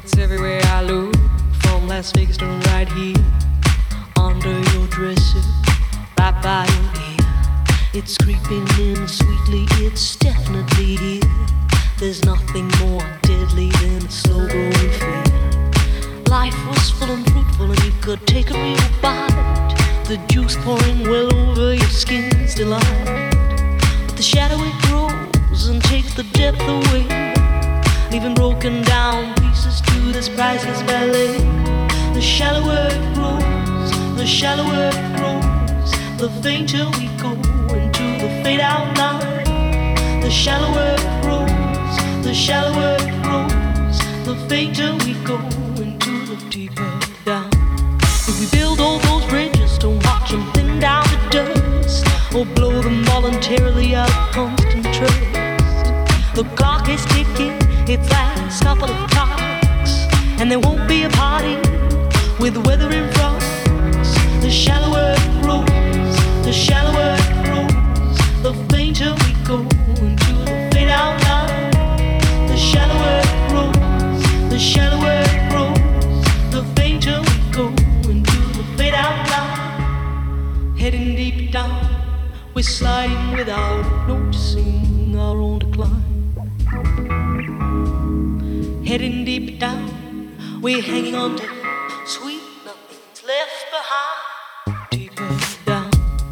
It's everywhere I look, from Las Vegas to right here, under your dresser, right by your ear. It's creeping in sweetly, it's definitely here. There's nothing more deadly than a slow growing fear. Life was full and fruitful and you could take a real bite. The juice pouring well over your skin's delight. But the shadow it grows and takes the depth away, leaving broken down pieces to this priceless ballet. The shallower it grows, the shallower it grows, the fainter we go into the fade out line. The shallower it grows, the shallower it grows, the fainter we go into the deeper down. If we build all those bridges, don't watch them thin down to dust, or blow them voluntarily out of constant trust. The clock is ticking, its last couple of clocks, and there won't be a party with the weather in front. The shallower it grows, the shallower it grows, the fainter we go into the fade out line. The shallower it grows, the shallower it grows, the fainter we go into the fade out line. Heading deep down, we're sliding without noticing our own decline. Heading deep down, we're hanging on to sweet nothing's left behind. Deeper down.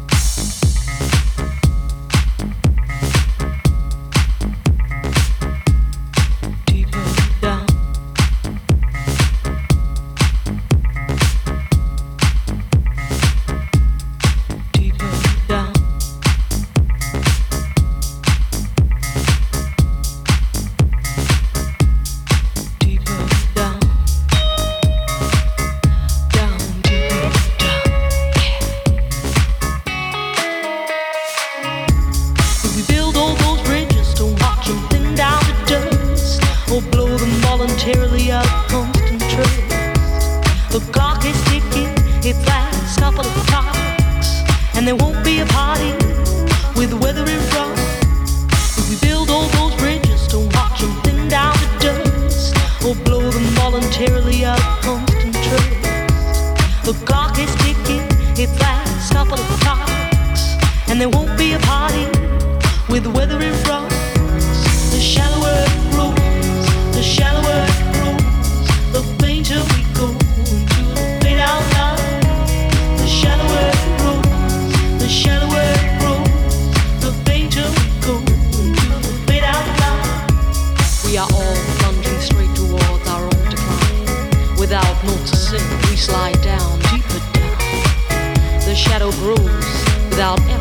Deeper down. Deeper down. Voluntarily out of constant trust. The clock is ticking, its last couple of clocks, and there won't be a party with the weather in front. If we build all those bridges, don't watch them thin down to dust, or blow them voluntarily out of constant trust. The clock is ticking, its last couple of clocks, and there won't be a party with the weather in front. The shallower it grows, the shallower it grows, the fainter we go into the fade out line. The shallower it grows, the shallower it grows, the fainter we go into the fade out line. We are all plunging straight towards our own decline. Without noticing, we slide down, deeper down. The shadow grows without